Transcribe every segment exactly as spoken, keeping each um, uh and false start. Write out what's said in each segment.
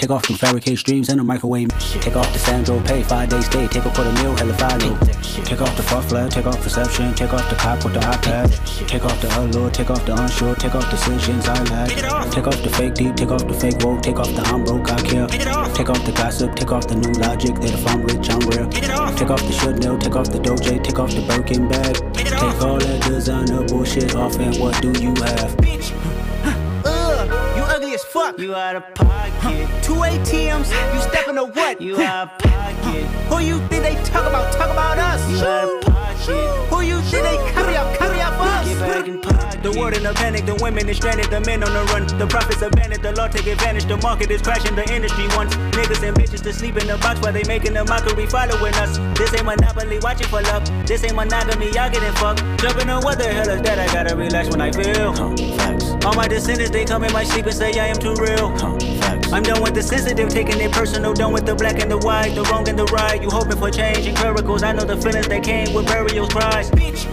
Take off them fabricate streams and the microwave. Take off the Sandro pay, five days stay. Take a quarter meal, hella follow. Take off the fuck flag, take off perception. Take off the cop with the iPad. Take off the allure, take off the unsure. Take off decisions I lack. Take off the fake deep, take off the fake woke. Take off the I'm broke, I care. Take off the gossip, take off the new logic. That if I'm rich, I'm real. Take off the should know, take off the Doja. Take off the Birkin bag. Take all that designer bullshit off and what do you have? As fuck. You out of pocket. Two A T Ms, you stepping to what? You out of pocket. Who you think they talk about? Talk about us. You out of pocket. Who you think they carry out? Carry out for us. Get back in pocket. The world in a panic, the women is stranded, the men on the run. The profits abandoned, the law take advantage. The market is crashing, the industry wants niggas and bitches to sleep in the box while they making a mockery following us. This ain't Monopoly, watching for love. This ain't monogamy, y'all getting fucked. Jumping on what the hell is that? I gotta relax when I feel. Huh, facts. All my descendants, they come in my sleep and say I am too real. Huh, facts. I'm done with the sensitive, taking it personal. Done with the black and the white, the wrong and the right. You hoping for change and miracles. I know the feelings that came with burial cries. Bitch.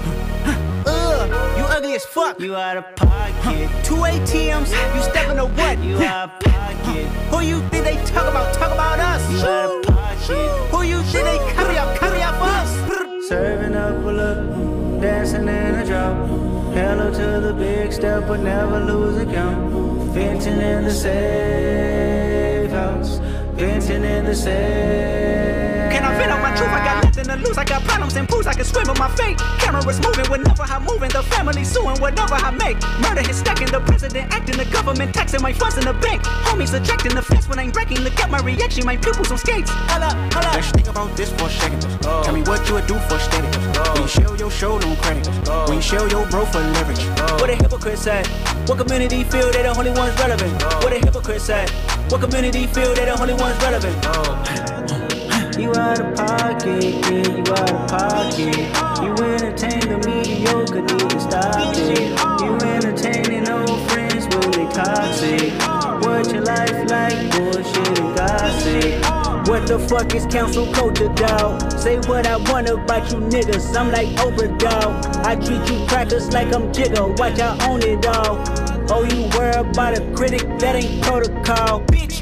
You ugly as fuck. You out of pocket. Two A T Ms, you stepping to what? You out of pocket. Who you think they talk about? Talk about us. You out of pocket. Who you think they carry out? Carry out for us. Serving up a look, dancing in a drop. Hello to the big step, but never lose a count. Venting in the safe house. Venting in the safe. Can I vent out my truth? I got nothing to lose. I got problems and pools. I can swim with my fate. Cameras moving whenever I'm moving. The family suing whatever I make. Murder is stacking. The president acting. The government taxing my funds in the bank. Homies ejecting the fence when I'm breaking. Look at my reaction. My pupils on skates. Hold up, hold up. Let's think about this for a second. Oh. Tell me what you would do for steady. Oh. When you show your show, no credit. Oh. When you show your bro for leverage. Oh. What a hypocrite said. What community feel they the only ones relevant? Oh. What a hypocrite said. What community feel they the only ones relevant? Oh. You out of pocket, yeah, you out of pocket. You entertain the mediocre, need to stop it. You entertaining old friends when they toxic. What your life like, bullshit and gossip. What the fuck is council culture, dawg? Say what I want about you niggas, I'm like Oprah, dawg. I treat you crackers like I'm Jigga, watch I own it all. Oh, you worry about a critic, that ain't protocol, bitch.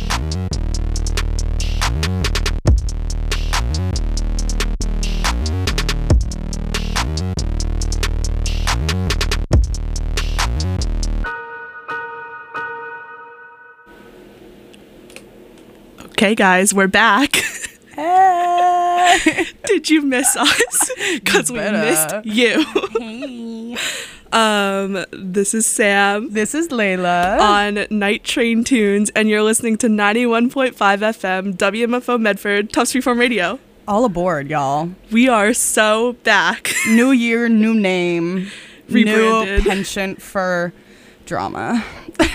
Okay, guys, we're back. Hey. Did you miss us? Because we missed you. um, this is Sam. This is Layla. On Night Train Tunes, and you're listening to ninety-one point five F M, W M F O Medford, Tufts Freeform Radio. All aboard, y'all. We are so back. New year, new name. Rebranded. New penchant for drama.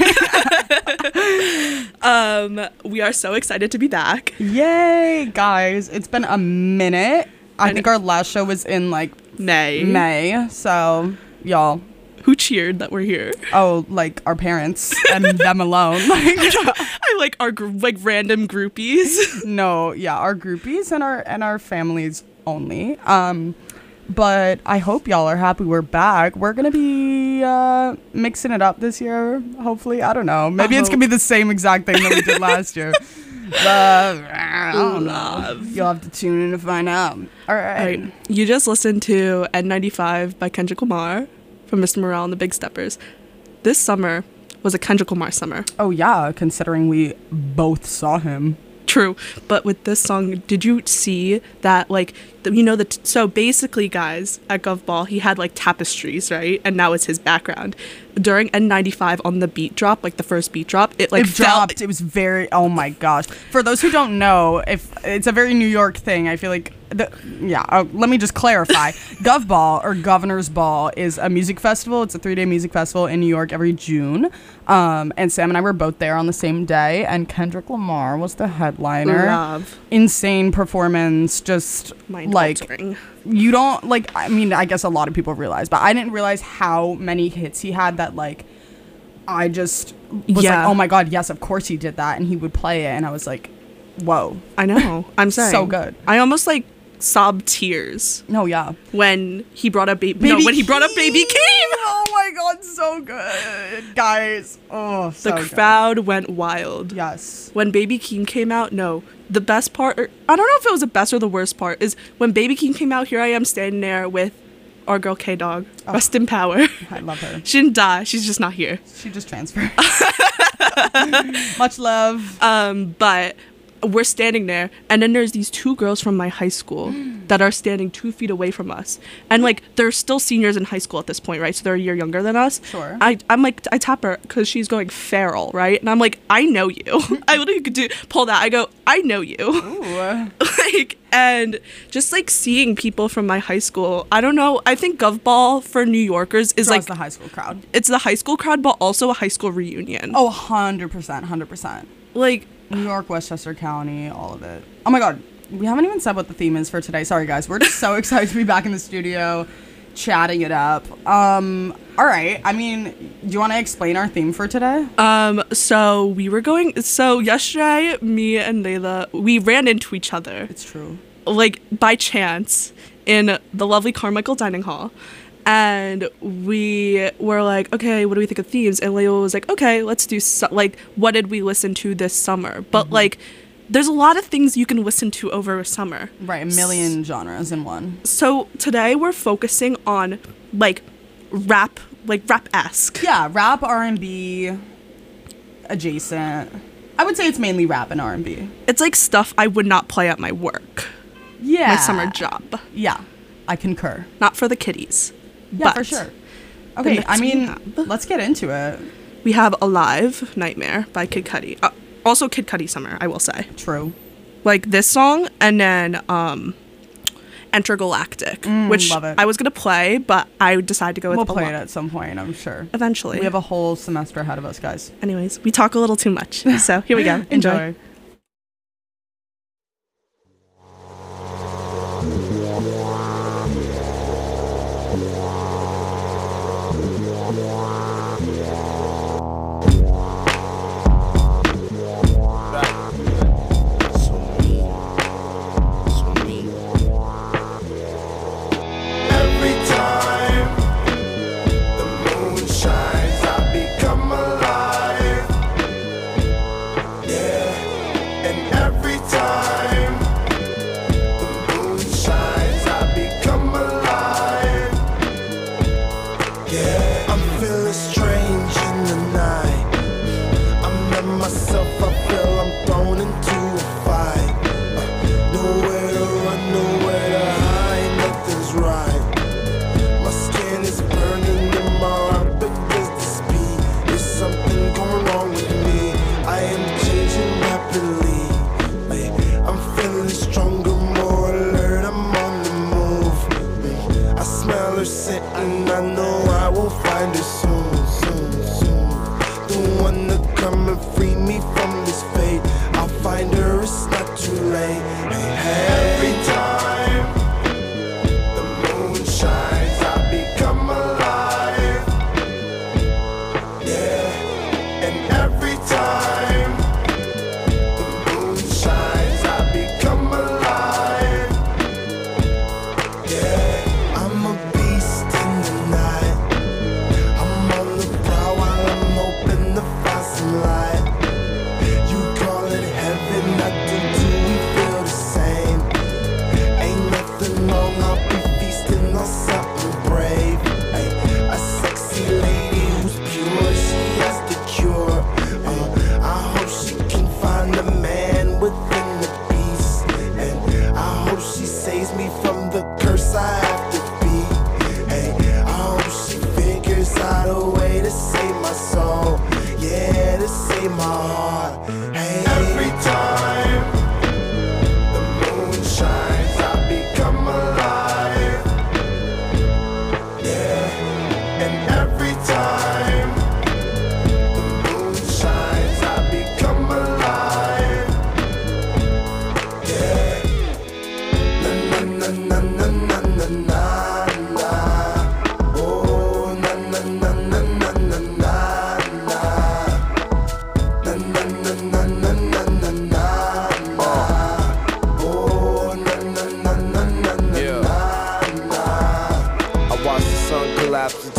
um, we are so excited to be back. Yay, guys. It's been a minute. I, I think know. Our last show was in like May. May. So, y'all. Who cheered that we're here? Oh, like our parents and them alone. Like, I like our gr- like random groupies. No, yeah, our groupies and our and our families only. Um But I hope y'all are happy we're back. We're going to be uh, mixing it up this year, hopefully. I don't know. Maybe I it's going to be the same exact thing that we did last year. But I don't know. You'll have to tune in to find out. All right. All right. You just listened to N ninety-five by Kendrick Lamar from Mister Morale and the Big Steppers. This summer was a Kendrick Lamar summer. Oh, yeah, considering we both saw him. True, but with this song, did you see that, like, the, you know, the t- so basically, guys, at Gov Ball, he had, like, tapestries, right? And that was his background. During N ninety-five, on the beat drop, like, the first beat drop, it, like, it fell- dropped. It was very, oh, my gosh. For those who don't know, if it's a very New York thing, I feel like, the, yeah, uh, let me just clarify. Gov Ball, or Governor's Ball, is a music festival. It's a three-day music festival in New York every June. Um, and Sam and I were both there on the same day, and Kendrick Lamar was the headliner. Love. Insane performance, just Mind like altering. You don't like. I mean, I guess a lot of people realize, but I didn't realize how many hits he had. That like, I just was yeah. like, oh my god, yes, of course he did that, and he would play it, and I was like, whoa, I know. I'm sorry. So good. I almost like. sob tears No, yeah. when he brought up baby. Baby no, when he brought up Baby Keem! Keem. Oh my god, so good. Guys. Oh, so The good. crowd went wild. Yes. When Baby Keem came out, no. The best part, or, I don't know if it was the best or the worst part, is when Baby Keem came out, here I am standing there with our girl K-Dog. Oh. Rest in power. I love her. She didn't die. She's just not here. She just transferred. Much love. Um, but we're standing there, and then there's these two girls from my high school that are standing two feet away from us, and like they're still seniors in high school at this point, right? So they're a year younger than us. Sure. I I'm like I tap her because she's going feral, right? And I'm like, I know you. I literally could do pull that. I go, I know you. Ooh. Like, and just like seeing people from my high school. I don't know. I think Gov Ball for New Yorkers is Draws like the high school crowd. it's the high school crowd, but also a high school reunion. Oh, one hundred percent. one hundred percent. Like. New York, Westchester County, all of it. Oh my god, we haven't even said what the theme is for today. Sorry guys, we're just so excited to be back in the studio, chatting it up. Um, all right. I mean, do you want to explain our theme for today? Um, so we were going, so yesterday, me and Layla, we ran into each other, It's true. like, by chance, in the lovely Carmichael Dining Hall. And we were like, okay, what do we think of themes? And Layla was like, okay, let's do, so- like, what did we listen to this summer? But, Mm-hmm. like, there's a lot of things you can listen to over a summer. Right, a million genres in one. So today we're focusing on, like, rap, like, rap-esque. Yeah, rap, R and B, adjacent. I would say it's mainly rap and R and B. It's like stuff I would not play at my work, Yeah. my summer job. Yeah, I concur. Not for the kiddies. Yeah, but for sure. Okay, next I we mean, have- let's get into it. We have Alive, Nightmare by Kid Cudi. Uh, also Kid Cudi Summer, I will say. True. Like this song, and then um, Intergalactic, which Mm, love it. I was going to play, but I decided to go with We'll play it Alive. at some point, I'm sure. Eventually. We have a whole semester ahead of us, guys. Anyways, we talk a little too much. So here we go. Enjoy. Every time the moon shines, I become alive. Yeah, and every time the moon shines, I become alive. Yeah, I'm feeling strange in the night. I'm not myself, I feel I'm thrown into a fight. Uh, nowhere to run, nowhere to hide, nothing's right. My skin is burning and my heart begins to speed. There's something going wrong with me. I am changing rapidly. Like, I'm feeling stronger, more alert, I'm on the move. I smell her scent and I know I will find her soon, soon, soon. The one to come and free me from this fate. I'll find her, it's not too late. Hey, hey. Every time the moon shines, I become alive. Yeah, and every time the moon shines, I become alive. Yeah, I'm a beast in the night. I'm on the prowl while I'm hoping to find some light. You call it heaven, I do too, we feel the same. Ain't nothing wrong, I'll be feasting on something brave. Ay, a sexy lady who's pure, she has the cure. Uh, I hope she can find a man within the beast. And I hope she saves me from the curse I have to be. Hey, I hope she figures out a way to save my soul. Yeah, to save my heart. Hey, every time the moon shines, I become alive. Yeah, and every time the moon shines, I become alive.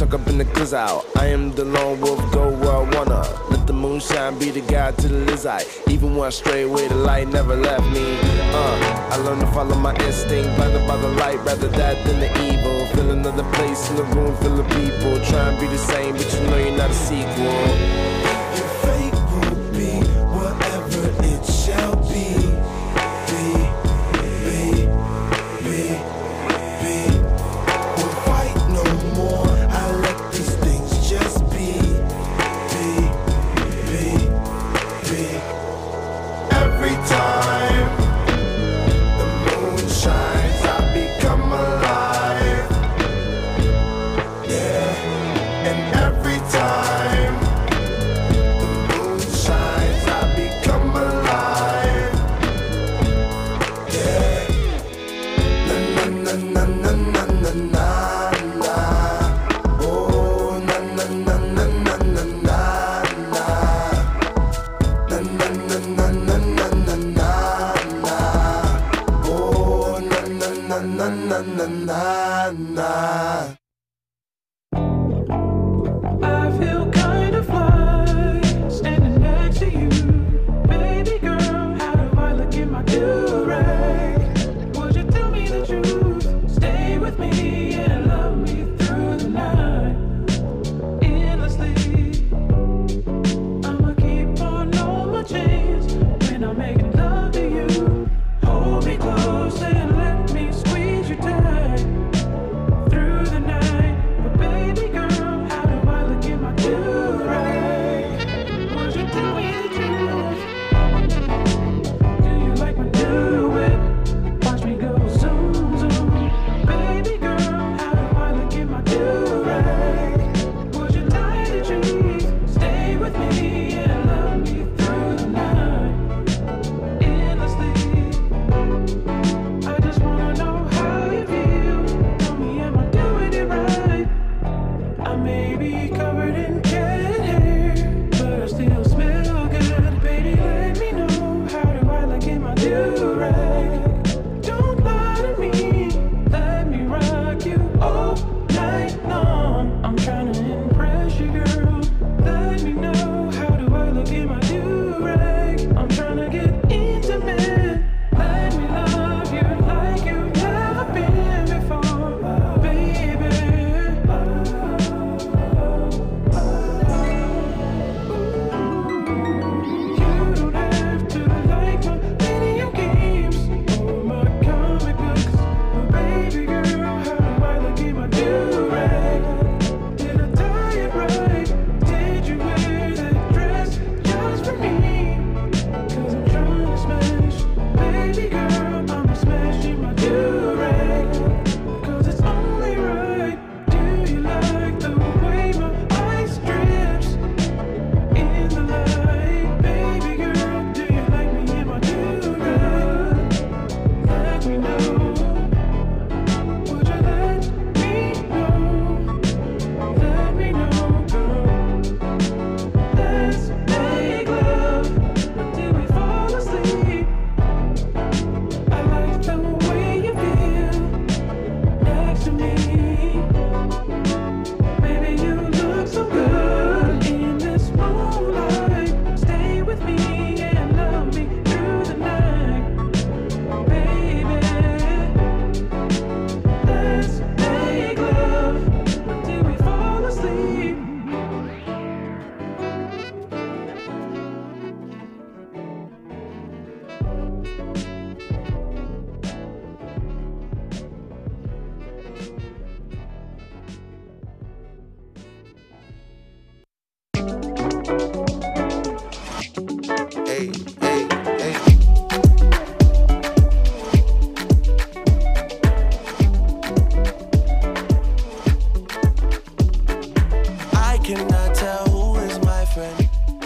Fuck up in the cause out. I am the lone wolf, go where I wanna. Let the moonshine be the guide to the lizard. Even when I stray away, the light never left me. Uh, I learned to follow my instinct, blinded by the light, rather that than the evil. Feel another place in the room full of people. Try and be the same, but you know you're not a sequel. Your fate will be whatever it shall be. Be, be, be, be. We'll fight no more. I let these things just be. Be, be, be. Every time the moon shines, I become alive. Yeah. And every time the moon shines, I become alive. Yeah. Na na na na na na na na. Oh na na na na na na na na. Na na na na na na na na na. Oh na na na na na na na na. I feel kind of fly standing next to you, baby girl. How do I look in my do-rag? Would you tell me the truth? Stay with me and love me through the night, endlessly. I'ma keep on all my chains when I'm making love to you. Hold me close and let me squeeze you tight through the night. But baby girl, how do I look in my do-rag? Would you tell me the truth? Do you like my new whip? Watch me go zoom, zoom. Baby girl, how do I look in my do-rag? Would you lie to cheese? Stay with me and love me through the night, endlessly. I just wanna know how you feel. Tell me, am I doing it right? I may be covered in cat hair, but I still smell good. Baby, let me know, how do I look in my do-rag? Don't lie to me, let me rock you all night long. I'm trying to impress you, girl. Let me know, how do I look in my do-rag? I'm trying to get intimate. Let me love you like you've never been before, baby. You don't have to like my video games or my comic books, but baby girl, how do I look in my do-rag? Did I tie it right? Did you wear that dress just for me? Cause I'm trying to smash, baby girl, I'm smashing my do-rag. Cause it's only right. Do you like the way my ice drips in the light? Baby girl, do you like me in my do-rag? Let me know. Would you let me know? Let me know, girl. Let's make love until we fall asleep. I like the way you feel next to me. Baby, you look so good in this moonlight. Stay with me and love me through the night, baby. Let's make love until we fall asleep. Hey, hey, hey. I cannot tell who is my friend.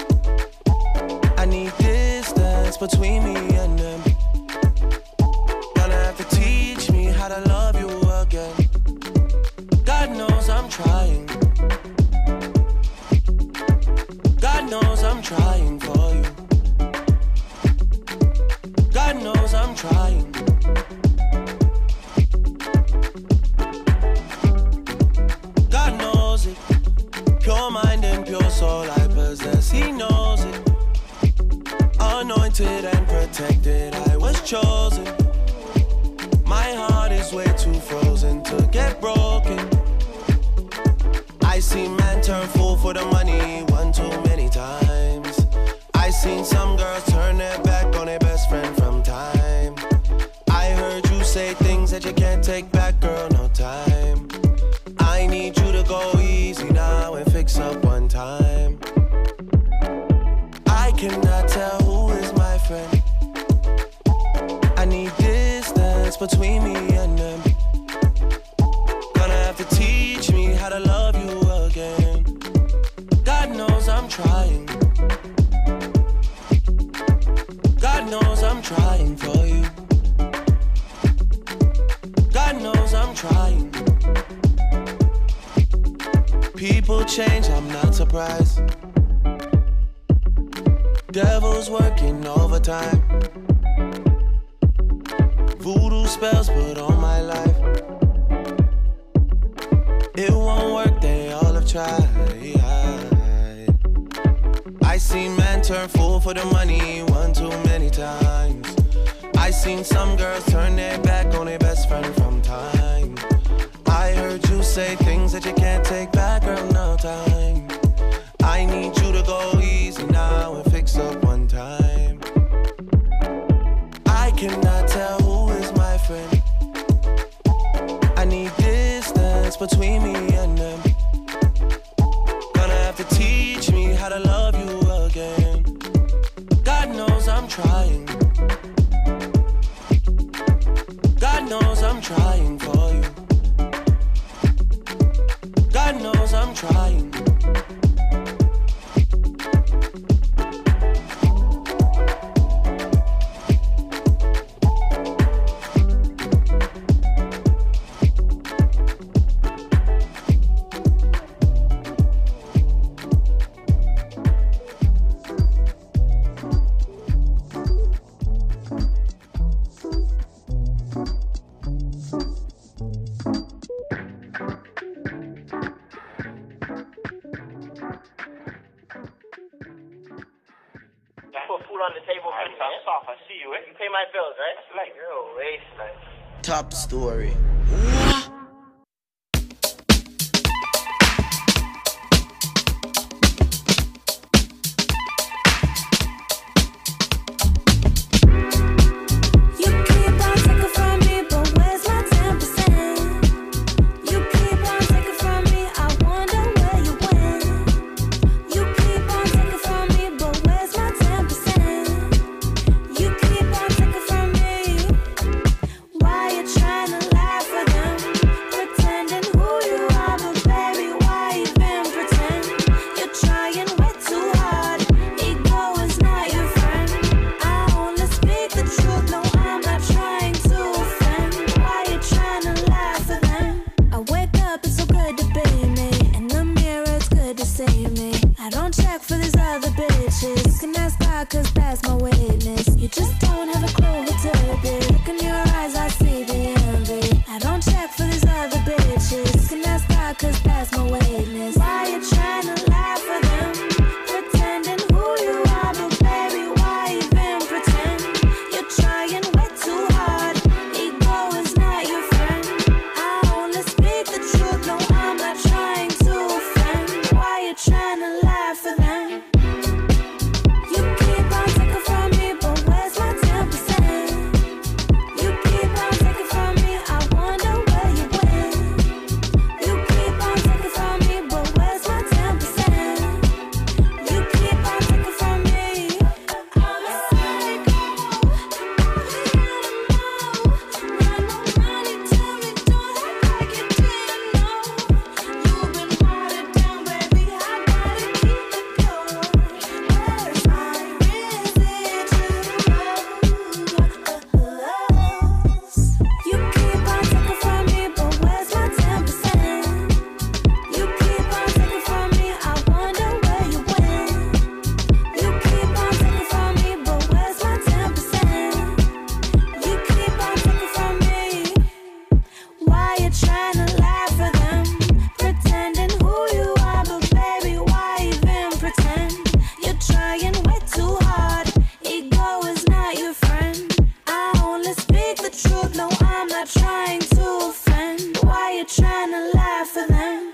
I need distance between me and them. Gonna have to teach me how to love you again. God knows I'm trying. God knows I'm trying for you. God knows I'm trying. God knows it. unprotected, I was chosen. My heart is way too frozen to get broken. I seen man turn fool for the money one too many times. I seen some girls turn their back on their best friend from time. I heard you say things that you can't take back, girl, no time. I need you to go easy now and fix up one time. I cannot tell who is my friend. I need distance between me and them. Gonna have to teach me how to love you again. God knows I'm trying. God knows I'm trying for you. God knows I'm trying. People change, I'm not surprised. Devil's working overtime. Voodoo spells put on my life. It won't work, they all have tried. I seen men turn fool for the money one too many times. I seen some girls turn their back on their best friend from time. I heard you say things that you can't take back, girl, no time. I need you to go easy now and fix up one time. I cannot tell who is my friend. I need distance between me and them. Gonna have to teach me how to love you again. God knows I'm trying. God knows I'm trying for you. God knows I'm trying. Top story. Trying to laugh trying to offend? Why you trying to laugh at them?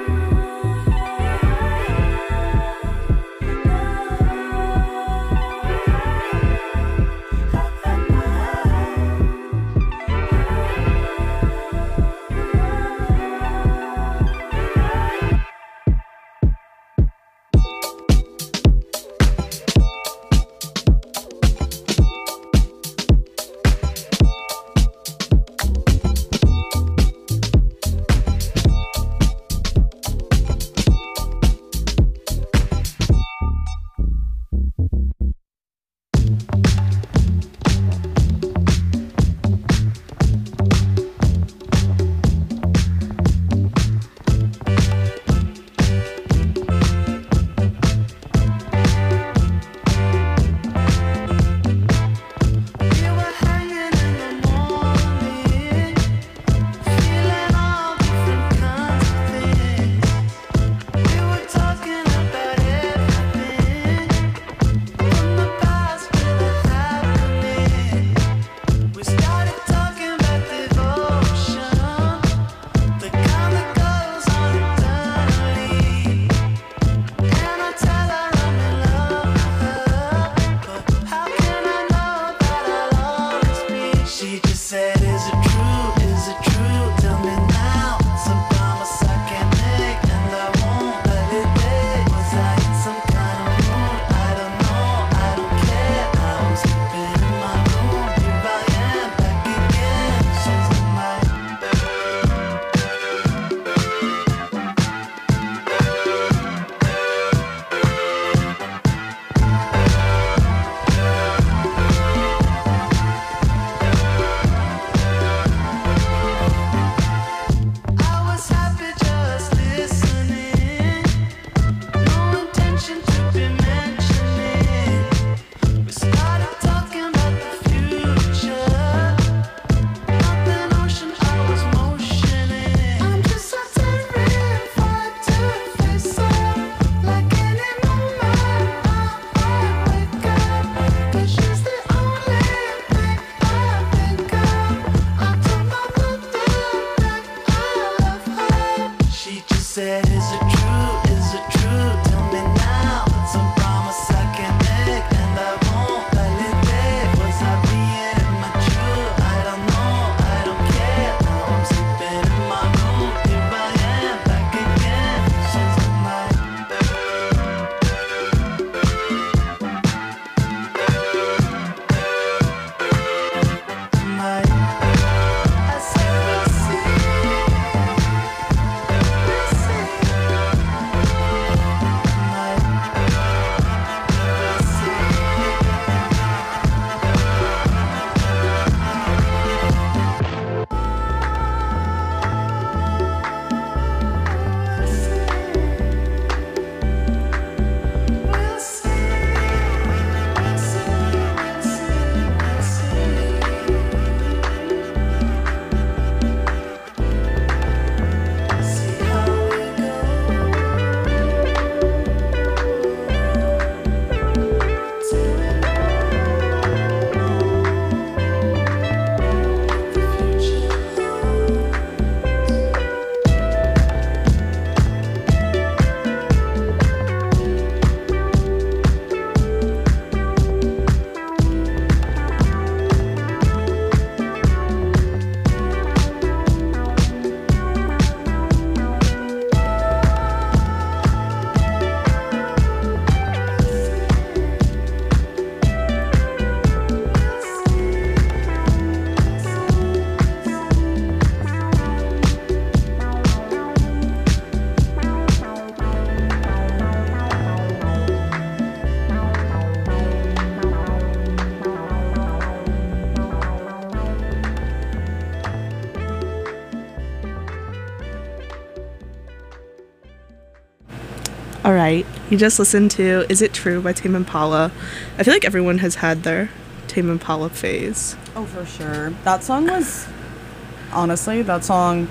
All right, you just listened to Is It True by Tame Impala. I feel like everyone has had their Tame Impala phase. Oh, for sure. That song was, honestly, that song,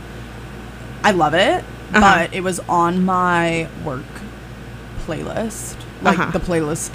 I love it, uh-huh. but it was on my work playlist. Like, uh-huh. the playlist that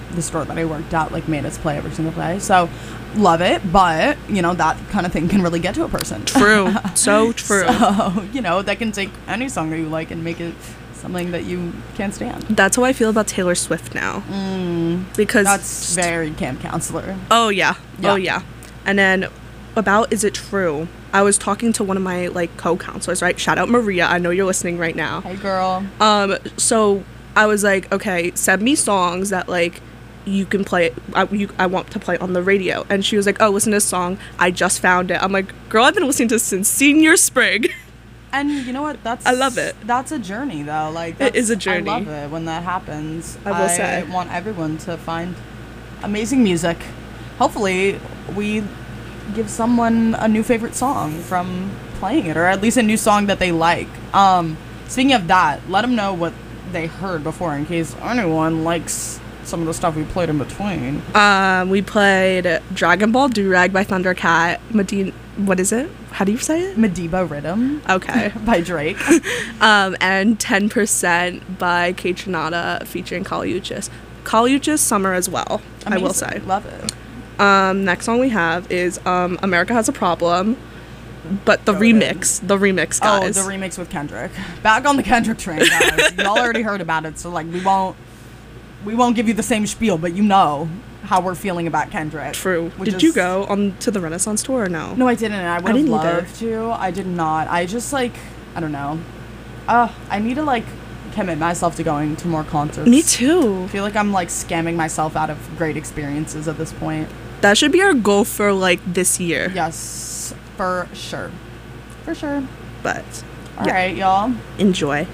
the store that I worked at like made us play every single day. So love it, but you know that kind of thing can really get to a person. True, so true. So you know that can take any song that you like and make it something that you can't stand. That's how I feel about Taylor Swift now. Mm, because that's very camp counselor. Oh yeah. Yeah. Oh yeah. And then about Is It True? I was talking to one of my like co-counselors, right? Shout out Maria. I know you're listening right now. Hey girl. Um so I was like, okay, send me songs that like you can play I, you, I want to play on the radio. And she was like, oh, listen to this song. I just found it. I'm like, girl, I've been listening to this since senior spring. And you know what? That's I love it. That's a journey, though. Like it is a that's- journey. I love it when that happens. I will say. I want everyone to find amazing music. Hopefully, we give someone a new favorite song from playing it, or at least a new song that they like. Um, speaking of that, let them know what they heard before, in case anyone likes some of the stuff we played in between. Um, we played Dragon Ball Durag by Thundercat. Medina, what is it? How do you say it? Mediba Rhythm. Okay. By Drake. um, and ten percent by Kate Trinata featuring Kali Uchis. Kali Uchis Summer as well, Amazing. I will say. Love it. Um, next song we have is um, America Has a Problem, but the Go remix. The remix, guys. Oh, the remix with Kendrick. Back on the Kendrick train, guys. Y'all already heard about it, so like we won't we won't give you the same spiel, but you know how we're feeling about Kendrick. True. which Did is- you go on to the Renaissance tour or no? No, I didn't. And I would have didn't either. loved to. I did not. I just like I don't know. Uh, I need to like commit myself to going to more concerts. Me too. I feel like I'm like scamming myself out of great experiences at this point. That should be our goal for like this year. Yes, for sure. For sure. But All right, y'all. enjoy.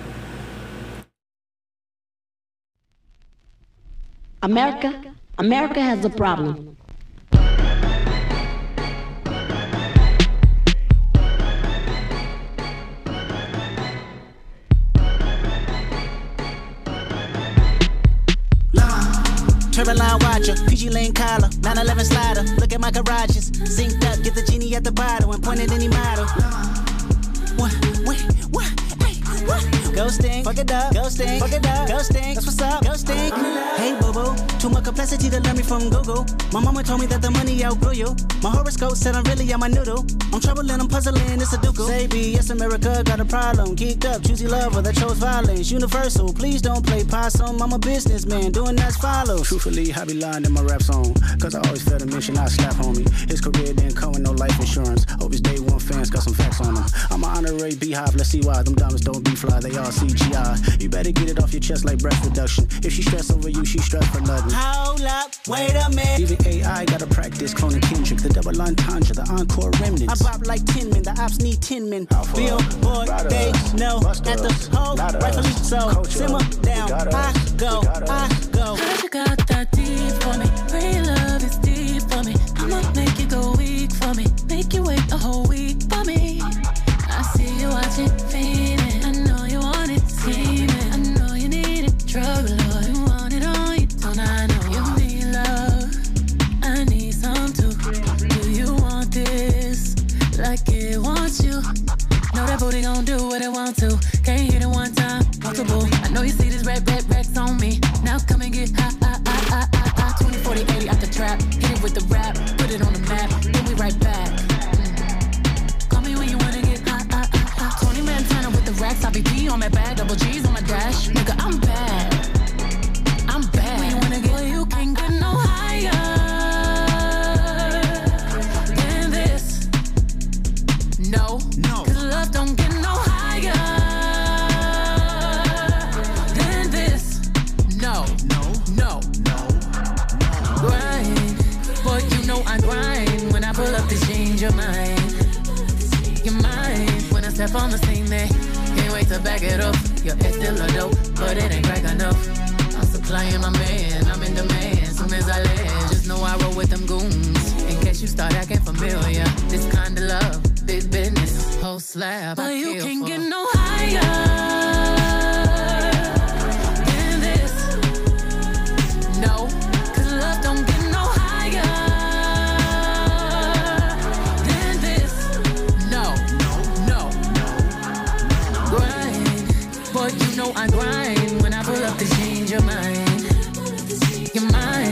America, America has a problem. Turboline watcher, P G Lane collar, nine eleven slider. Look at my garages, synced up, get the genie at the bottle and point at any model. What, what, what, hey, what? Ghosting, fuck it up, ghosting, fuck it up, ghosting. That's what's up, ghosting. Hey boo boo, too much complexity to learn me from Google. My mama told me that the money outgrew you. My horoscope said I'm really on my noodle. I'm troubling, I'm puzzling, it's a ducal. Say B, yes America got a problem. Geeked up, choosy lover that chose violence. Universal, please don't play possum. I'm a businessman, doing as follows. Truthfully, I be lying in my rap song. Cause I always felt a mission, I slap homie. His career didn't come with no life insurance. Hope his day one fans got some facts on him. I'm an honorary beehive, let's see why. Them diamonds don't be fly, they all C G I. You better get it off your chest like breast reduction. If she stress over you, she stress for nothing. Hold up, wait a minute. Even A I gotta practice cloning Kendrick. The double entendre, the encore I remnants. bop like ten men, the ops need ten men. Billboard, they know at the hole, rightfully so. Simmer down, I go, I go. Cause you got that deep for me. Real love is deep for me. I'ma make you go weak for me. Make you wait a whole week for me. I see you watching, feeling. I know you want it, scheming. I know you need it, drug lord. You want it all, you don't I know. You need love, I need some too. Do you want this like it wants you? Know that booty gon' do what it want to. Can't hit it one time, multiple. I know you see this red, red, Rex on me. Now come and get high, high, high, high, high, high. twenty, forty, eighty out the trap. Hit it with the rap, put it on the map. Then we right back. Mm. Call me when you wanna get high, high, high, high. twenty man Montana with the racks. I B P on my bag, double G's on my dash. Nigga, I'm bad. I'm bad. When you wanna get, well, you can't get no higher than this. No, No. cause love don't get no higher than this. No, No, no, no, grind. Boy, you know I grind. When I pull up the change your mind. Your mind. When I step on the scene, they can't wait to back it up. Your head still a dope, but it ain't crack enough. I'm supplying my man, I'm in demand. Soon as I land, just know I roll with them goons. In case you start acting familiar, this kind of love, big business, whole slab. But you can't get no higher than this. No, cause love don't get no higher than this. No, no, no. Grind, boy, you know I grind. When I pull up to change your mind, your mind.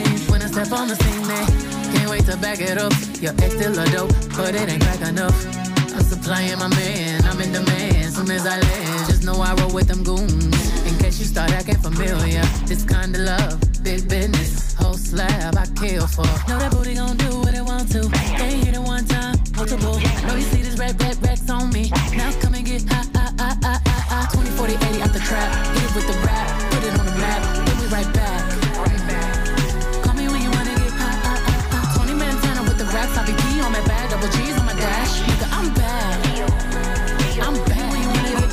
wanna see me. Can't wait to back it up. Your ex still a dope, but it ain't crack enough. I'm supplying my man, I'm in demand. Soon as I land, just know I roll with them goons. In case you start acting familiar, this kind of love, big business, whole slab I kill for. Know that booty gon' do what it want to. They hit it one time, multiple. Know you see this red, red, racks on me. Now come and get high, high, high, high, high, high. twenty, forty, eighty out the trap. Hit it with the rap, put it on the map. Then we right back. Call me when you wanna get high, high, high, high. twenty Montana with the racks, I be P on my bag, double G's on my dash. Nigga, I'm bad. I'm bad when you wanna get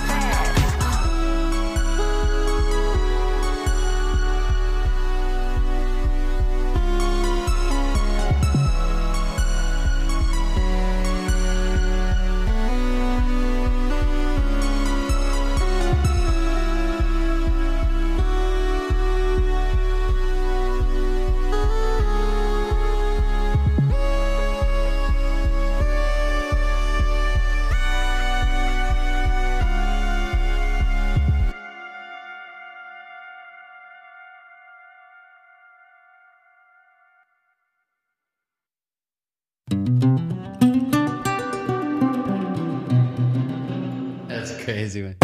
That's crazy, man.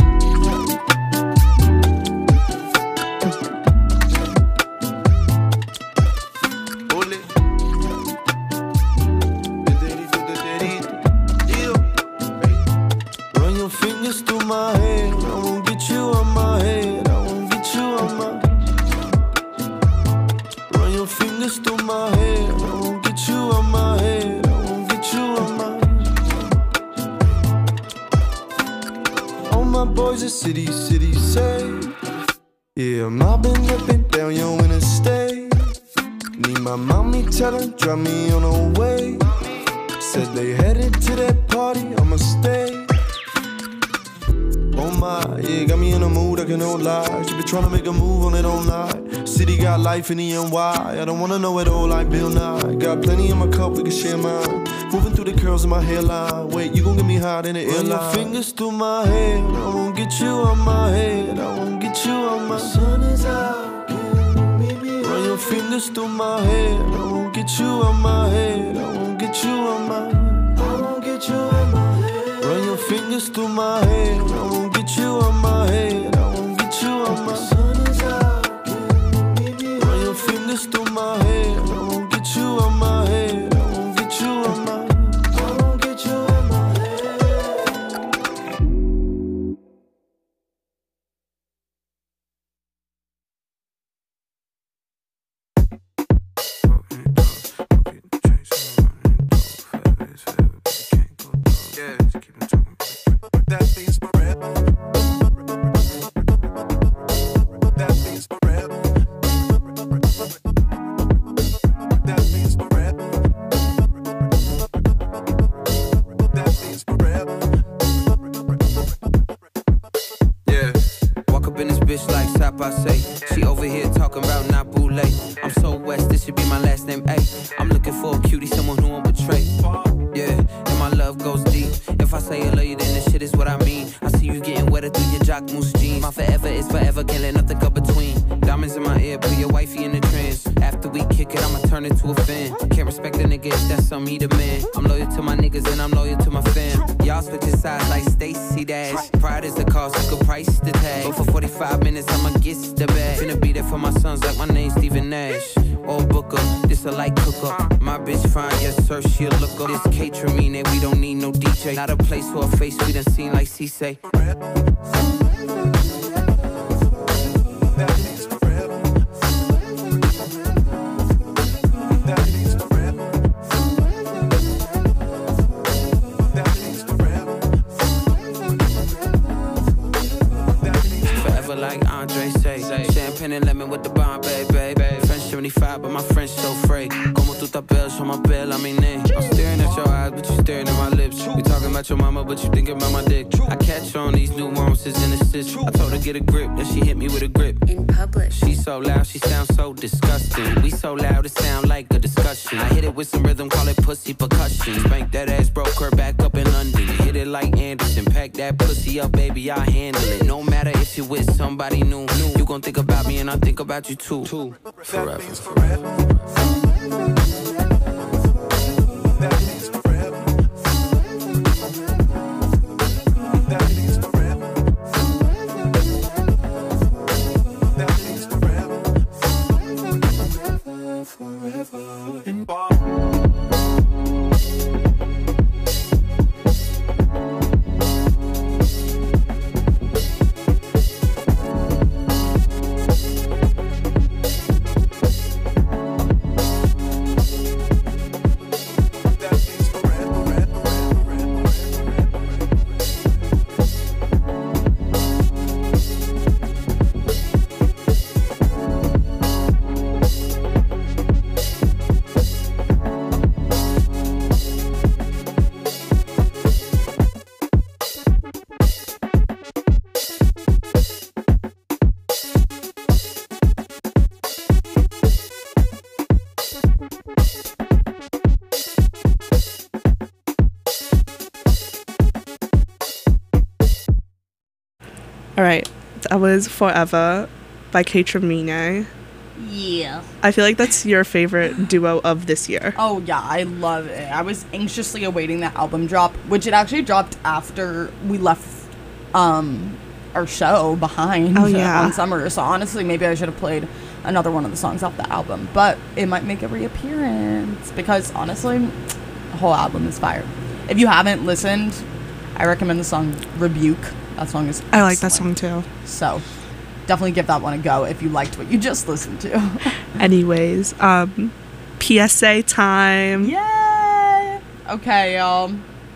Run your fingers through my hair. I won't get you on my head. I won't get you on my. Run your fingers through my hair. I won't get you on my head. I won't get you on my. All my boys are city, city say. Yeah, I'm mobbing up and down your interstate. Need my mommy, tell her, drop me on her way. Said they headed to that party, I'ma stay. Oh my, yeah, got me in a mood, I can no lie. She been trying to make a move on it all night. City got life in the N Y. I don't wanna know it all like Bill Nye. Got plenty in my cup, we can share mine. Moving through the curls in my hairline. Wait, you gon' get me hot in the airline. Run your fingers through my hair. I won't get you on my head. I won't get you on my. The sun is out, can you meet me? Run your fingers through my hair. I won't get you on my head. I won't get you on my. I won't get you on my head. Run your fingers through my hair. I won't get you on my head. I won't get you on my. The sun is out, can you meet me? Run your fingers through my hair. I won't get you on my head. I won't get you on my. I won't get you on my head. That means forever. That means forever. That means forever. That means forever. Yeah, walk up in this bitch like Sap I say. She over here talking about not boule. I'm so west, this should be my last name. Ay, I'm looking for a cutie, someone who won't betray. Yeah, and my love goes deep. If I say I love you, then this shit is what I mean. I see you getting wetter through your jock moose jeans. My forever is forever, can't let nothing go between. Diamonds in my ear, put your wifey in the trance. After we kick it, I'ma turn it to a fan. Can't respect a nigga if that's some he the man. I'm loyal to my niggas and I'm loyal to my fam. Y'all switching sides like Stacey Dash. Pride is the cost, you could price the tag. But for forty-five minutes, I'ma get the bag. Finna be there for my sons like my name's Stephen Nash. Or Booker, this a light cooker. My bitch fine, yes sir, she a looker. This catering mean that we don't need no D J. Not a place for a face we done seen like C say. Forever like Andre say. Champagne and lemon with the Bombay, babe. French seventy-five, but my French so frayed. Como tu t'appelles, sur ma belle, I'm in name. I'm staring at your eyes, but you staring at my lips. We talking about your mama, but you thinking about my dick. I catch on these nuances and assists. I told her get a grip, then she hit me with a grip. In public. She so loud, she sounds so disgusting. We so loud, it sound like a discussion. I hit it with some rhythm, call it pussy percussion. Spank that ass, broke her back up in London. Hit it like Anderson, pack that pussy up, baby, I handle it. No matter if you with somebody new, you gon' think about me and I think about you too. Forever. Forever. All right, that was Forever by K-Tremine. Yeah. I feel like that's your favorite duo of this year. Oh, yeah, I love it. I was anxiously awaiting that album drop, which it actually dropped after we left um, our show behind oh, yeah. on Summer. So honestly, maybe I should have played another one of the songs off the album. But it might make a reappearance because honestly, the whole album is fire. If you haven't listened, I recommend the song Rebuke. That song is excellent. I like that song too. So definitely give that one a go if you liked what you just listened to. Anyways, um, P S A time. Yay! Okay, y'all.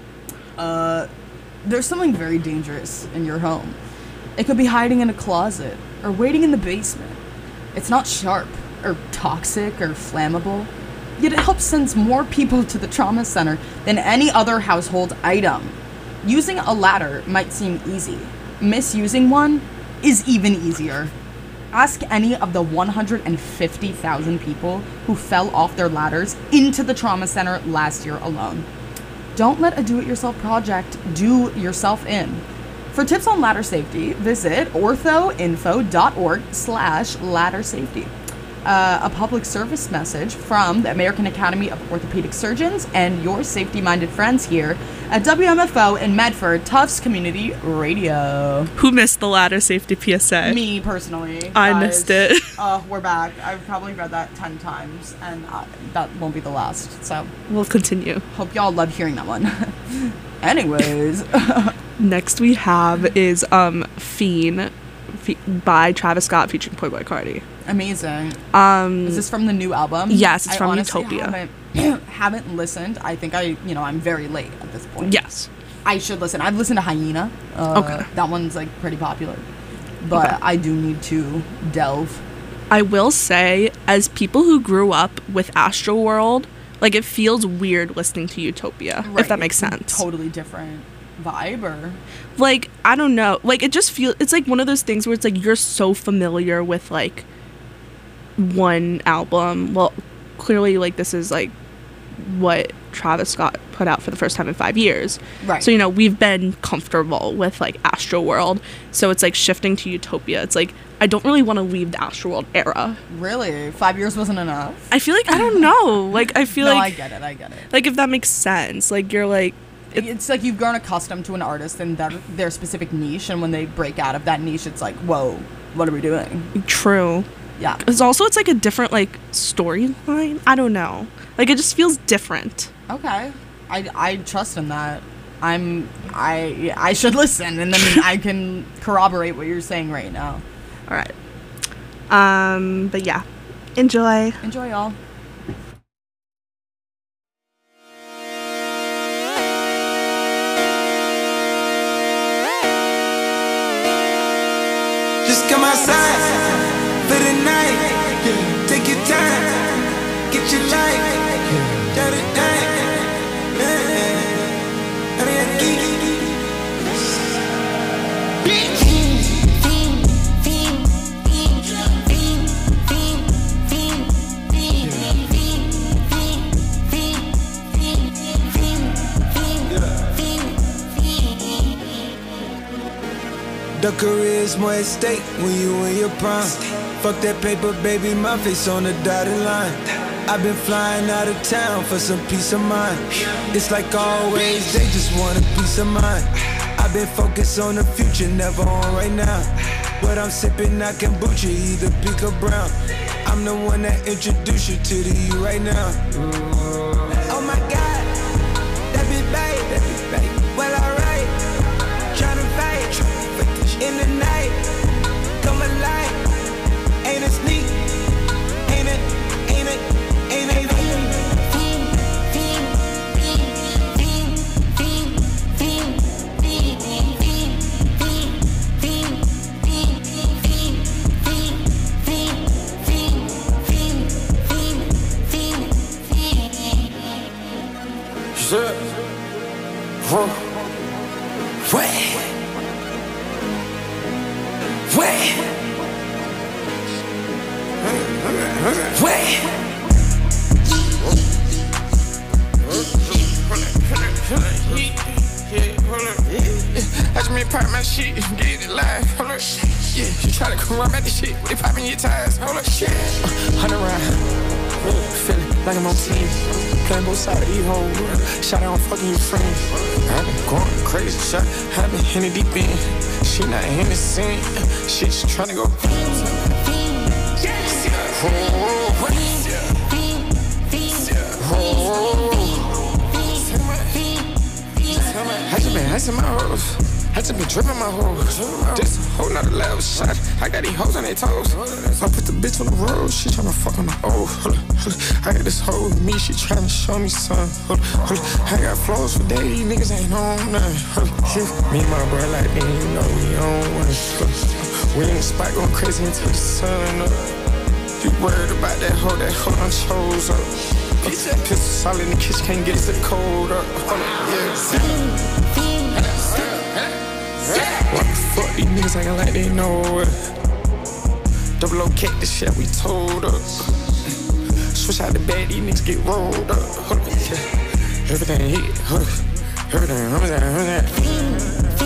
Uh, there's something very dangerous in your home. It could be hiding in a closet or waiting in the basement. It's not sharp or toxic or flammable, yet it helps send more people to the trauma center than any other household item. Using a ladder might seem easy. Misusing one is even easier. Ask any of the one hundred fifty thousand people who fell off their ladders into the trauma center last year alone. Don't let a do-it-yourself project do yourself in. For tips on ladder safety, visit orthoinfo.org slash ladder safety. Uh, a public service message from the American Academy of Orthopedic Surgeons and your safety-minded friends here at W M F O in Medford, Tufts Community Radio. Who missed the ladder safety P S A? Me, personally. I guys. missed it. Uh, we're back. I've probably read that ten times, and uh, that won't be the last, so. We'll continue. Hope y'all love hearing that one. Anyways. Next we have is um, Fiend fe- by Travis Scott featuring Playboi Carti. Amazing. Um, is this from the new album? Yes, it's I from honestly Utopia. Haven't, haven't listened. I think I, you know, I'm very late at this point. Yes. I should listen. I've listened to Hyena. Uh, okay. That one's like pretty popular. But okay. I do need to delve. I will say, as people who grew up with Astroworld, like it feels weird listening to Utopia, right. if that makes sense. Totally different vibe or like I don't know. Like it just feels it's like one of those things where it's like you're so familiar with like one album. Well, clearly like this is like what Travis Scott put out for the first time in five years. Right. So, you know, we've been comfortable with like Astroworld. So it's like shifting to Utopia. It's like I don't really want to leave the Astroworld era. Really? Five years wasn't enough? I feel like I don't know. Like I feel no, like I get it, I get it. Like if that makes sense. Like you're like it, it's like you've grown accustomed to an artist and their their specific niche, and when they break out of that niche it's like, whoa, what are we doing? True. Yeah. It's also it's like a different like storyline. I don't know. Like it just feels different. Okay. I, I trust in that. I'm I I should listen and then I can corroborate what you're saying right now. All right. Um but yeah. Enjoy. Enjoy y'all. Just come outside for the night. Yeah. Take your time, get your life. Yeah. Da da da. The career's more at stake when you in your prime. Fuck that paper, baby, my face on the dotted line. I've been flying out of town for some peace of mind. It's like always, they just want a peace of mind. I've been focused on the future, never on right now. What I'm sipping, I kombucha, either pink or brown. I'm the one that introduced you to the you right now. Oh my God, that be babe, that be babe. Well, alright, tryna fight in the night. Come alive, ain't it sneak? Ain't it? Ain't it? Ain't it? Shit. Whoa. Wait. Wait. Wait. I just been pop my shit, get it live, hold up. Yeah, you try to come around at the shit, they popping your tires, hold up. Shit. Hundred round, feeling like I'm on team. Playing both sides of these hoes. Shot out, I'm fucking your friends. I've been going crazy, shot. I've been in the deep end. She not in the scene. She just tryna go. Oh, I just been icing my hoes. I just been dripping my hoes. This whole nother level shot. I got these hoes on their toes. I put the bitch on the road. She tryna fuck on the oh. Hold up, hold up. I got this hoe with me. She tryna show me something. Hold up, hold up. I got flows for days. Niggas ain't on nothing. Hold up, yeah. Me and my bro like me. You know we on one. We in the spot going crazy until the sun up. You worried about that hoe? That hoe done chose up. Pistol solid in the kitchen. Can't get us the cold up. Hold up, yeah. Why the fuck these niggas acting like they know it? Double O K, the shit we told up. Switch out the bag, these niggas get rolled up. Hold up, yeah. Everything hit, hold up. Everything, everything, everything.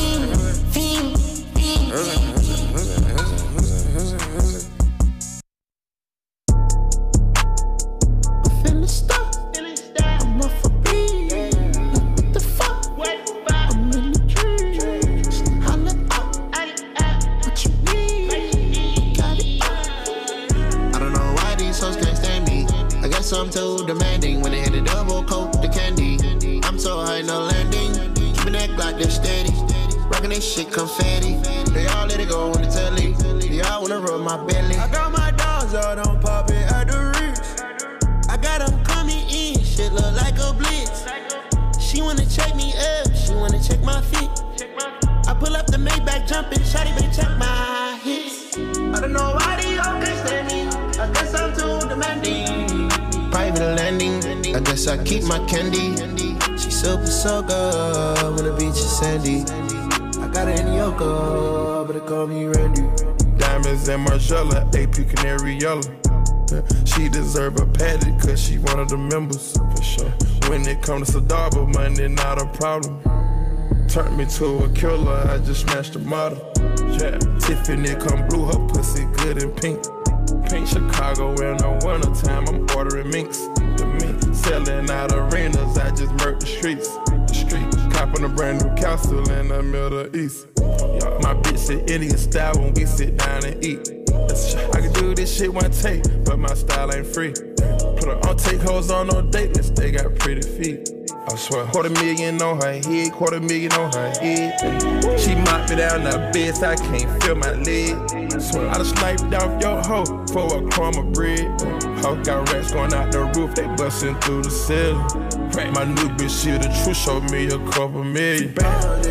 I'm too demanding when they hit a double coat the candy. I'm so high, no landing. Keeping that Glock, they're steady. Rockin' this shit confetti. They all let it go on the telly. They all wanna rub my belly. I got my dogs out on poppin' at the Ritz. I got them coming in, shit look like a blitz. She wanna check me up, she wanna check my feet. I pull up the Maybach jumping, shawty better check my hits. I don't know why they all can't stand me. I guess I'm too demanding. Private landing, I guess I keep my candy. She super so good when the beach is sandy. I got her in Yoko, but they call me Randy. Diamonds and Margiela, A P Canary Yellow. She deserve a patty cause she one of the members, for sure. When it comes to Sadaba, money not a problem. Turned me to a killer, I just smashed the model. Yeah, Tiffany come blue, her pussy good and pink. Pink Chicago in the winter time, I'm ordering minks. The mink selling out arenas, I just murked the streets. The street, copping a brand new castle in the Middle East. My bitch sit Indian style when we sit down and eat. I can do this shit one take, but my style ain't free. Put her on take hoes on no date list, they got pretty feet. I swear, quarter million on her head, quarter million on her head. She mopped me down the bed so I can't feel my leg. Swear I done sniped off your hoe for a crumb of bread. Hoe got rats going out the roof, they busting through the ceiling. My new bitch, she the truth, showed me a couple million. Bam.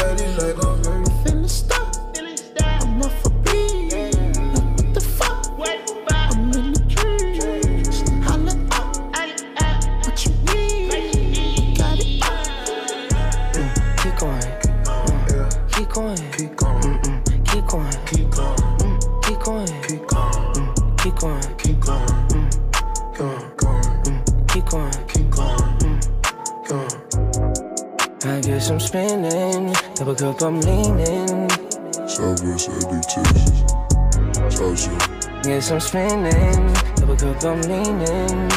I'm spinning, double cup I'm leaning. Southwest addictive. Southside. Yes, I'm spinning, double Double cup, I'm leaning.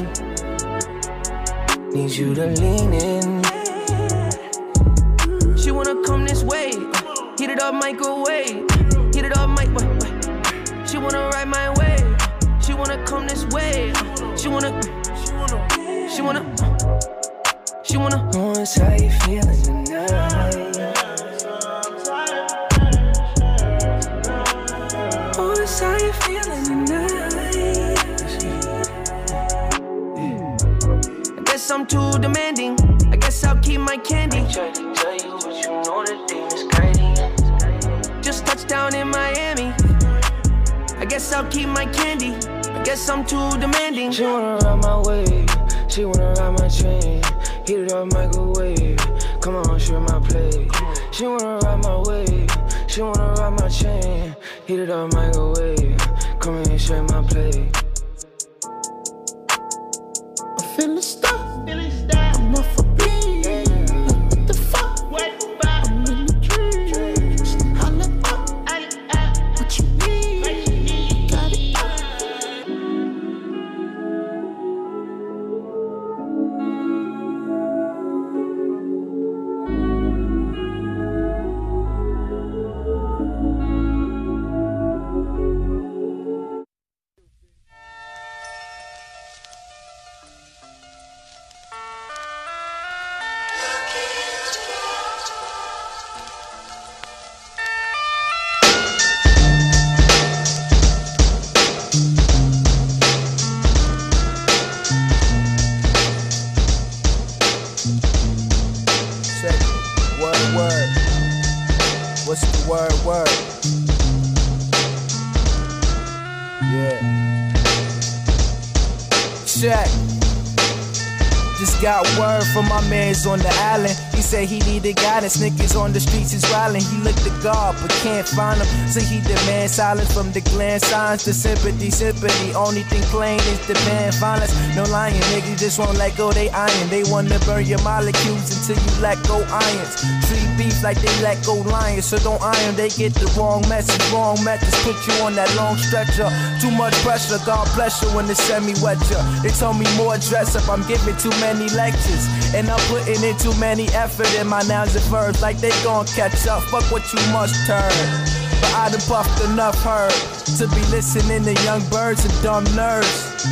Need you to lean in. She wanna come this way. Heat it up, microwave. Heat it up, mic. Wait, wait. She wanna ride my way. She wanna come this way. She wanna. She wanna. She wanna. She wanna. Oh, it's how you feeling tonight. Oh, it's how you feeling tonight. I guess I'm too demanding. I guess I'll keep my candy. I tried to tell you, but you know the thing is crazy. Just touched down in Miami. I guess I'll keep my candy. I guess I'm too demanding. She wanna ride my wave. She wanna ride my chain. Heat it up, microwave. Come on, share my plate. She wanna ride my wave. She wanna ride my chain. Heat it up, microwave. Come in and share my plate. I'm feeling stuck. I'm off a beat. What the fuck? I'm in the dreams. Holla up. What you need? Got it up. Word, word. What's the word, word? Yeah. Check. Just got word from my mans on the island. He said he needed guidance. Niggas on the streets is wildin'. He looked to God but can't find him. So he demands silence from the glance signs. The sympathy, sympathy. Only thing plain is the band violence. No lying, niggas just won't let go they iron. They wanna burn your molecules until you let go irons. Treat beef like they let go lions. So don't iron, they get the wrong message. Wrong methods put you on that long stretcher. Too much pressure, God bless you when the semi wet ya. They told me more dress up, I'm giving too many lectures. And I'm putting in too many effort in my nouns and verbs. Like they gon' catch up, fuck what you must turn. But I done puffed enough herd to be listening to young birds and dumb nerds.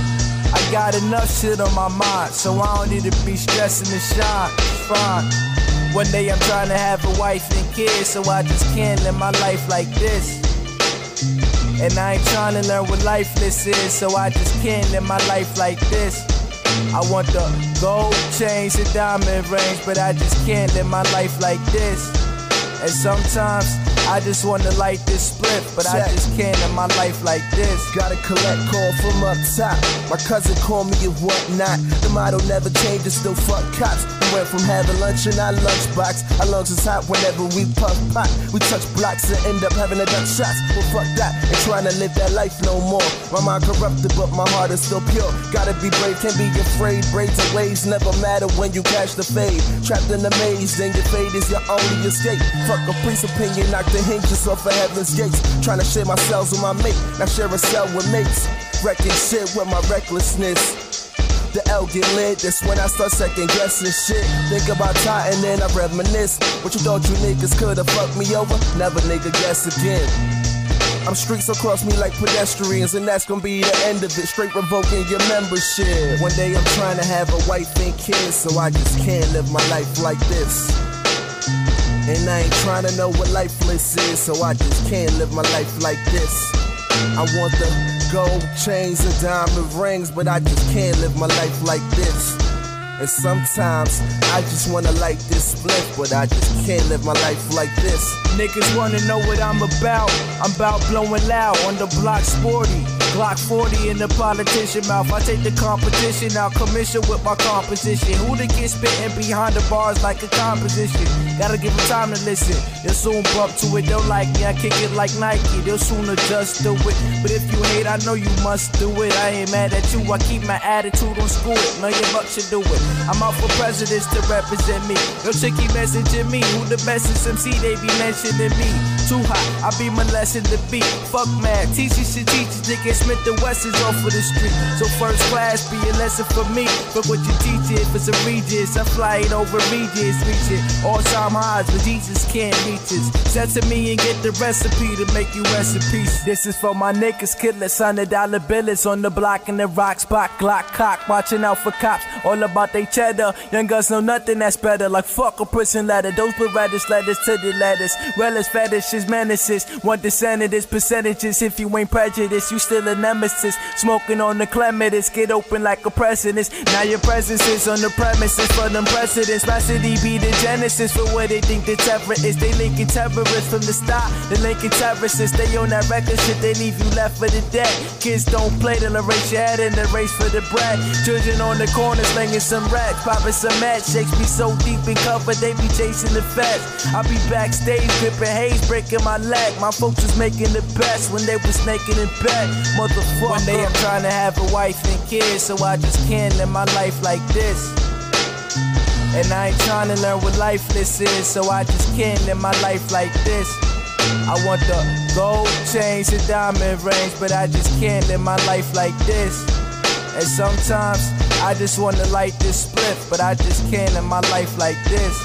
I got enough shit on my mind, so I don't need to be stressing and shine. It's fine. One day I'm trying to have a wife and kids, so I just can't live my life like this. And I ain't trying to learn what lifeless is, so I just can't live my life like this. I want the gold chains and diamond rings, but I just can't live my life like this. And sometimes I just wanna light this split, but I just can't live my life like this. Gotta collect call from up top. My cousin called me and whatnot. The motto never changes, still fuck cops. We went from having lunch in our lunchbox. Our lungs is hot whenever we puff pot. We touch blocks and end up having a duck shots. Well, fuck that, ain't trying to live that life no more. My mind corrupted, but my heart is still pure. Gotta be brave, can't be afraid. Braids and waves never matter when you catch the fade. Trapped in the maze, then your fate is your only escape. Fuck a priest's opinion, knock the hinges off of heaven's gates. Trying to share my cells with my mate, now share a cell with mates. Wrecking shit with my recklessness. The L get lit, that's when I start second guessing shit. Think about Titan and I reminisce. What you thought you niggas could've fucked me over? Never nigga guess again. I'm streets across me like pedestrians, and that's gonna be the end of it. Straight revoking your membership. One day I'm trying to have a wife and kids, so I just can't live my life like this. And I ain't trying to know what lifeless is, so I just can't live my life like this. I want the gold chains and diamond rings, but I just can't live my life like this. And sometimes I just wanna light this split, but I just can't live my life like this. Niggas wanna know what I'm about. I'm about blowing loud on the block sporty. Glock forty in the politician mouth. I take the competition out, commission with my composition. Who to get spitting behind the bars like a composition? Gotta give them time to listen. They'll soon bump to it, they'll like me. I kick it like Nike, they'll soon adjust to it. But if you hate, I know you must do it. I ain't mad at you, I keep my attitude on school. Million bucks should do it. I'm out for presidents to represent me. No chicky messaging me. Who the best is M C? They be mentioning me. Too hot, I be molesting the beat. Fuck mad, teachers should teach you. They get Smith and Wessons off of the street. So first class be a lesson for me. Fuck what you teach it for some regions. I'm flying over regions, reaching all time highs, but Jesus can't reach us. Send to me and get the recipe to make you rest in peace. This is for my niggas, killers, hundred dollar billers on the block in the rock spot, Glock cock, watching out for cops, all about they cheddar. Young guns know nothing that's better, like fuck a prison letter. Those Berettas letters to the letters, relish fetishes, menaces. One descendants, percentages. If you ain't prejudiced, you still a nemesis. Smoking on the clematis, get open like a precedence. Now your presence is on the premises for them precedents. My city be the genesis for what they think the terror is. They linking terrorists from the start. They linking terrorists. They on that record shit, they leave you left for the dead. Kids don't play, they'll erase your head in the race for the bread. Children on the corner slinging some racks, popping some mad shakes. Be so deep in cover, they be chasing the feds. I be backstage gripping haze, breaking my leg. My folks was making the best when they was naked in bed. Motherfucker. One day I'm trying to have a wife and kids, so I just can't live my life like this. And I ain't trying to learn what lifeless is, so I just can't live my life like this. I want the gold chains and diamond rings, but I just can't live my life like this. And sometimes I just wanna light this spliff, but I just can't live my life like this.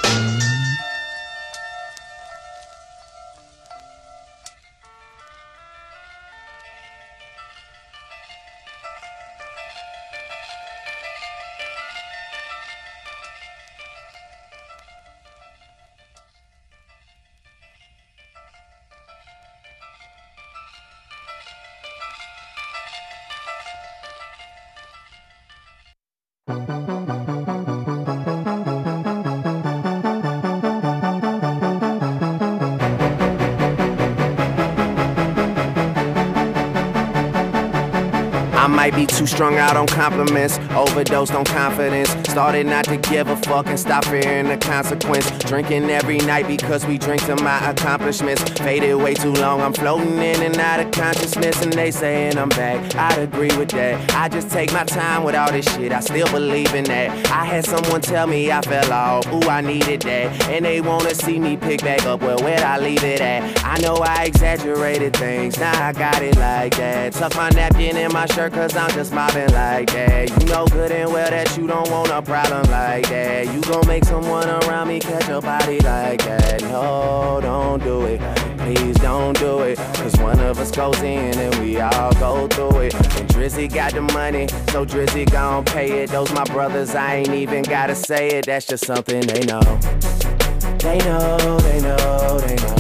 I might be too strung out on compliments, overdosed on confidence. Started not to give a fuck and stop fearing the consequence. Drinking every night because we drink to my accomplishments. Faded way too long, I'm floating in and out of consciousness. And they saying I'm back, I'd agree with that. I just take my time with all this shit, I still believe in that. I had someone tell me I fell off, ooh I needed that. And they wanna see me pick back up, well where'd I leave it at? I know I exaggerated things, now I got it like that. Tuck my napkin in my shirt cause I'm just mobbing like that. You know good and well that you don't want a problem like that. You gon' make someone around me catch a body like that. No, don't do it, please don't do it. Cause one of us goes in and we all go through it. And Drizzy got the money, so Drizzy gon' pay it. Those my brothers, I ain't even gotta say it. That's just something they know. They know, they know, they know.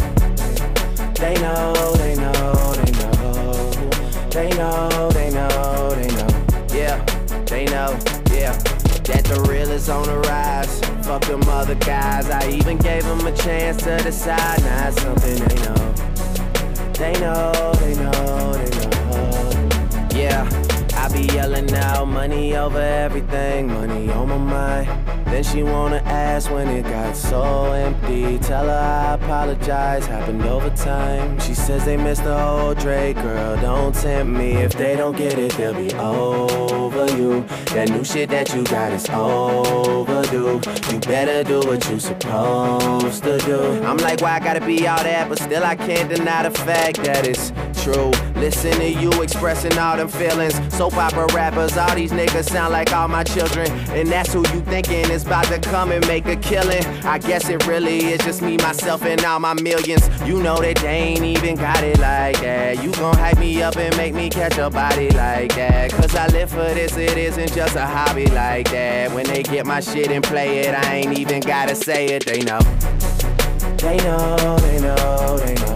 They know, they know, they know. They know, they know, they know. Yeah, they know, yeah. That the real is on the rise. Fuck them other guys. I even gave them a chance to decide. Now it's something they know. They know, they know, they know. Yeah, I be yelling out money over everything. Money on my mind. Then she wanna ask when it got so empty. Tell her I apologize, happened over time. She says they missed the whole Drake, girl, don't tempt me. If they don't get it, they'll be over you. That new shit that you got is overdue. You better do what you supposed to do. I'm like, why I gotta be all that? But still I can't deny the fact that it's true. Listen to you expressing all them feelings. Soap opera rappers, all these niggas sound like all my children. And that's who you thinking is about to come and make a killing. I guess it really is just me, myself, and all my millions. You know that they ain't even got it like that. You gon' hype me up and make me catch a body like that. Cause I live for this, it isn't just a hobby like that. When they get my shit and play it, I ain't even gotta say it. They know. They know, they know, they know.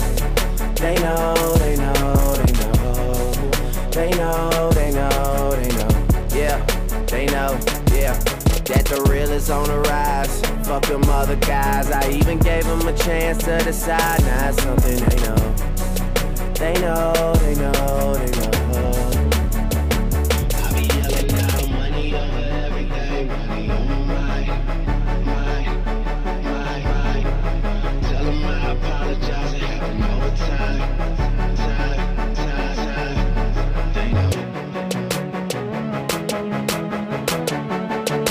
They know, they know, they know. They know, they know, they know. Yeah, they know, yeah. That the real is on the rise. Fuck them other guys. I even gave them a chance to decide. Now it's something they know. They know, they know, they know. I be yelling out money over everything. Money on my mind, mind, mind, mind. Tell them I apologize. It happened over time, time, time, time. They know.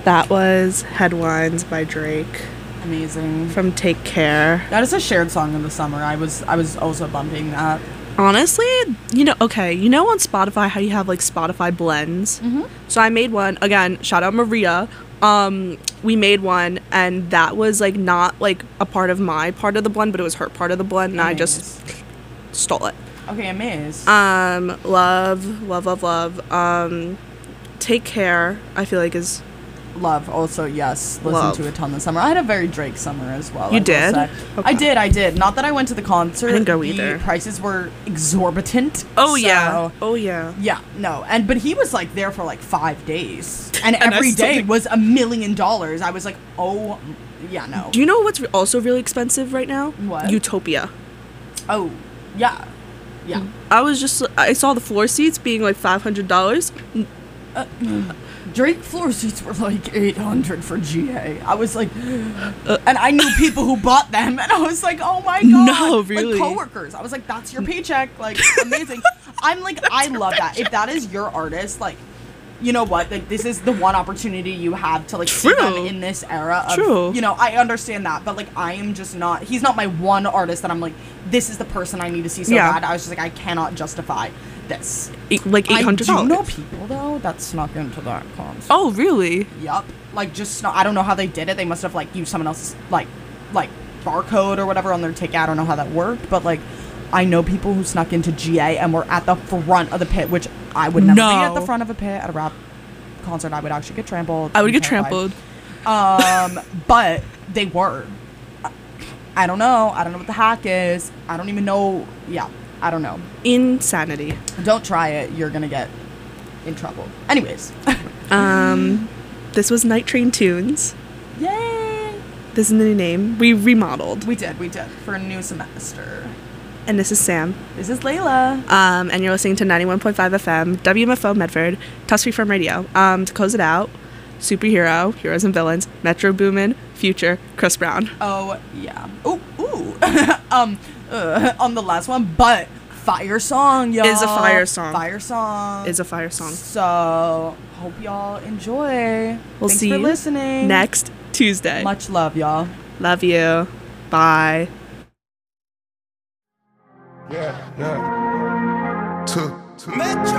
That was Headlines by Drake. Amazing. From Take Care. That is a shared song in the summer. I was I was also bumping that. Honestly, you know, okay, you know on Spotify how you have like Spotify blends? Mm-hmm. So I made one, again, shout out Maria. Um, we made one, and that was like not like a part of my part of the blend, but it was her part of the blend, and Amazed. I just stole it. Okay, amazed. Um, love, love, love, love. Um, Take Care, I feel like is Love. Also, yes, listen Love. to a ton this summer. I had a very Drake summer as well. You I will did? say. Okay. I did. I did. Not that I went to the concert. I didn't go the either. Prices were exorbitant. Oh, so- yeah. Oh, yeah. Yeah. No. And but he was like there for like five days, and, And I every still day think- was a million dollars. I was like, oh, yeah, no. Do you know what's re- also really expensive right now? What? Utopia. Oh, yeah, yeah. I was just, I saw the floor seats being like five hundred dollars. Uh, Drake floor seats were like eight hundred for G A. I was like, uh, and I knew people who bought them, and I was like, oh my god, No, really? Like coworkers. I was like, that's your paycheck, like amazing. I'm like, I love that. If that is your artist, like, you know what? Like, this is the one opportunity you have to like see them True. in this era. Of, True. You know, I understand that, but like, I am just not. He's not my one artist that I'm like, this is the person I need to see so Yeah. bad. I was just like, I cannot justify this. Eight, like eight hundred I dollars. do know people though that snuck into that concert. Oh, really? Yup. Like just snuck. I don't know how they did it. They must have like used someone else's like like barcode or whatever on their ticket. I don't know how that worked, but like I know people who snuck into G A and were at the front of the pit, which I would never be at the No. front of a pit at a rap concert. I would actually get trampled. I would I'm get terrified. trampled. Um, but they were. I don't know. I don't know what the hack is. I don't even know. Yeah, I don't know. Insanity. Don't try it. You're gonna get in trouble. Anyways. Um, this was Night Train Tunes. Yay! This is the new name. We remodeled. We did. We did for a new semester. And this is Sam. This is Layla. Um, and you're listening to ninety-one point five F M, W M F O Medford, Tusk Freeform Radio. Um, to close it out, Superhero, Heroes and Villains, Metro Boomin, Future, Chris Brown. Oh yeah. Ooh ooh. um, uh, on the last one, but fire song, y'all. Is a fire song. Fire song. Is a fire song. So hope y'all enjoy. We'll Thanks see for you listening. next Tuesday. Much love, y'all. Love you. Bye. Yeah, yeah. Two. Metro!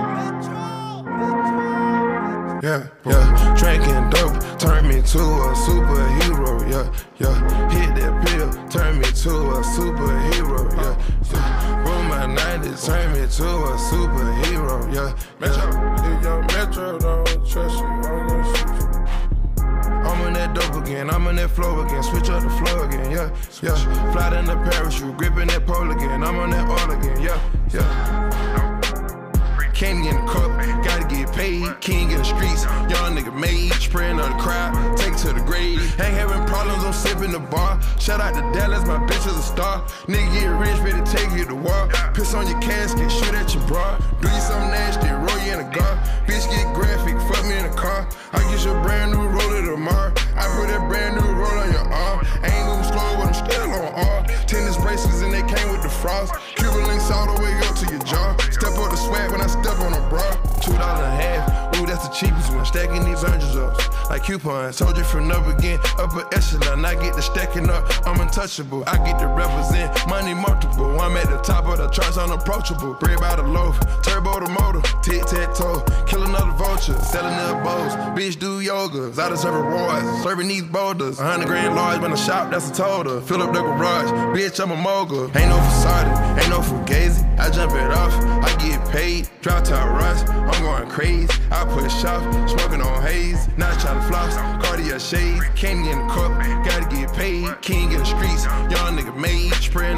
Yeah, yeah. Drinking dope turned me to a superhero. Yeah, yeah. Hit that pill, turned me to a superhero. Yeah, yeah. Boom, my nineties turned me to a superhero. Yeah, Metro. If your Metro don't trust you, I'm gonna shoot you. I'm on that dope again, I'm on that flow again, switch up the flow again, yeah, yeah. Fly in the parachute, gripping that pole again, I'm on that oil again, yeah, yeah. Candy in the cup, gotta get paid, king in the streets, young nigga made, spraying on the crowd, take it to the grave. Ain't having problems, I'm sipping the bar. Shout out to Dallas, my bitch is a star. Nigga get rich, ready to take you to war. Piss on your casket, shoot at your bra. Do you something nasty, roll you in a gar. Bitch get graphic, fuck me in a car. I get your brand new roller tomorrow. I put that brand new roll on your arm. Ain't moving slow, but I'm still on R. Tennis bracelets and they came with the frost. Cuban links all the way up to your jaw. Step up the swag when I step on a bra. Two dollars and a half, ooh, that's the cheapest one. Stacking these hundreds up like coupons. Told you from up again, upper echelon. I get the stacking up, I'm untouchable. I get to represent money multiple. I'm at the top of the charts, unapproachable. Bread by the loaf, turbo the motor, tic tac toe. Kill another vulture, selling their bowls. Bitch do yoga, I deserve rewards. Serving these boulders, a hundred grand large when I shop, that's a total. Fill up the garage, bitch, I'm a mogul. Ain't no facade, ain't no fugazi. I jump it off, I get paid. Drop top rush, I'm going crazy. I push off, smoking on haze. Not trying to floss, Cartier shades. Candy in the cup, gotta get paid. King in the streets, young nigga made. Spraying